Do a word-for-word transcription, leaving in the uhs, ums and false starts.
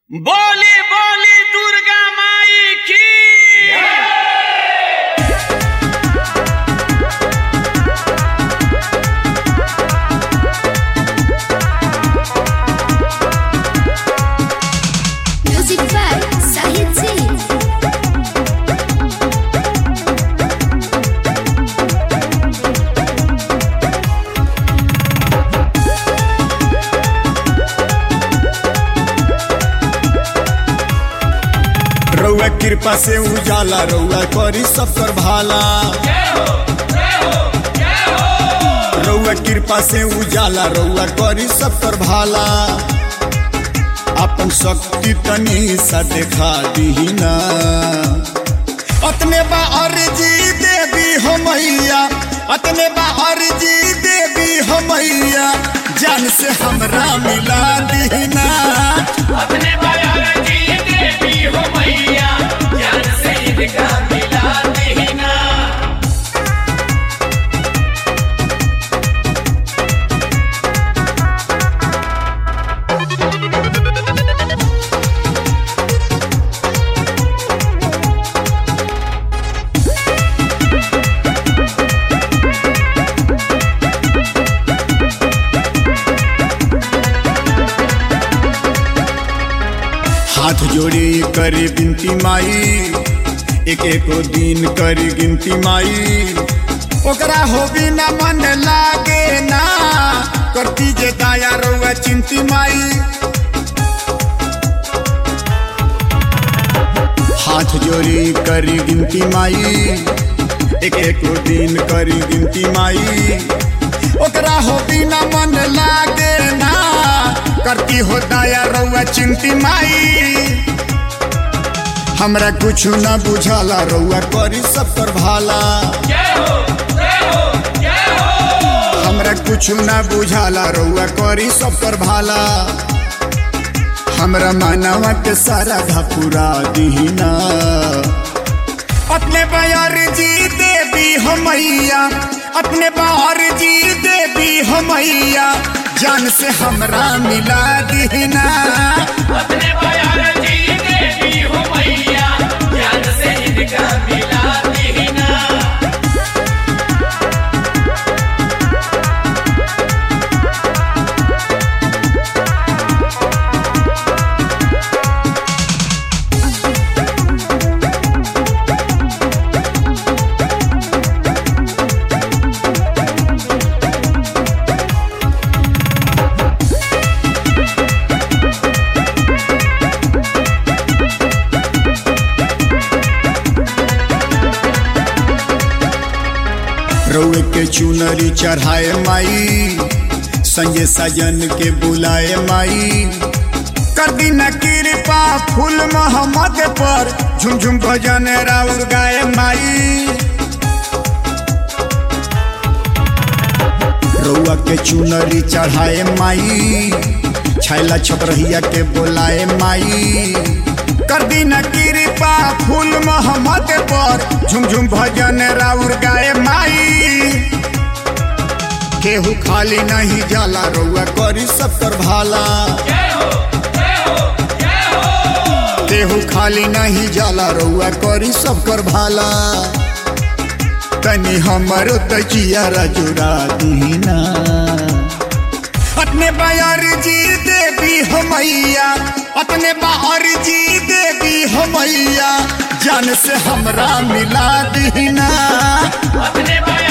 बोली बोली दुर्गा माई की म्यूजिक बाय साहिद सिंह। रउआ कृपा से उजाला रउआ करी सब कर भाला। रउआ कृपा से उजाला रउआ करी सब कर भाला। अपन शक्ति तनी सा देखा दीही ना। अतने बा अर्जी देवी हो मैया, अतने बा अर्जी देवी हो मैया, जान से हमरा मिला दीही ना। अपने बायाजी देवी हो मैया, जान से इनका मिला देना। हाथ जोड़ी करी बिनती माई, एक एक दिन करी गिनती माई। ओकरा हो बिना मन लागे ना, करती जे दाया रउआ चिंती माई। हाथ जोड़ी करी गिनती माई, एक एक दिन करी गिनती माई। ओकरा हो बिना मन लागे ना, करती हो दाया रउआ चिंती माई। हमरा कुछ न बुझाला रउआ करी सब कर भाला। हमरा कुछ न बुझाला रउआ करी सब कर भाला। हमरा मानवा के सारा धा पूरा दीना। अपने बायर जी देवी हो मैया, अपने बाहर जी देवी हो मैया, जान से हमरा मिला दीना। अपने बायाजी देवी हो मैया, जान से इनका मिला देना। रउए के चुनरी चढ़ाए माई, संजय सजन के बुलाए माई। कर दीना कृपा फूल मोहम्मद पर, झुमझुम भजन राउर गाए माई। रउआ के चुनरी चढ़ाए माई, छैला छपरहिया के बुलाए माई। कर दीना कृपा फूल मोहम्मद पर, झुमझुम भजन राउर गाए माई। केहू खाली नहीं जाला रउआ करी सब कर भाला। केहू खाली नहीं जाला रउआ करी सब कर भाला। तनी हमरो तकिया राजुरा दीना। अपने बायर जी देवी हो मैया, अपने बाहर जी देवी हो मैया, जान से हमरा मिला दीना। अपने बाया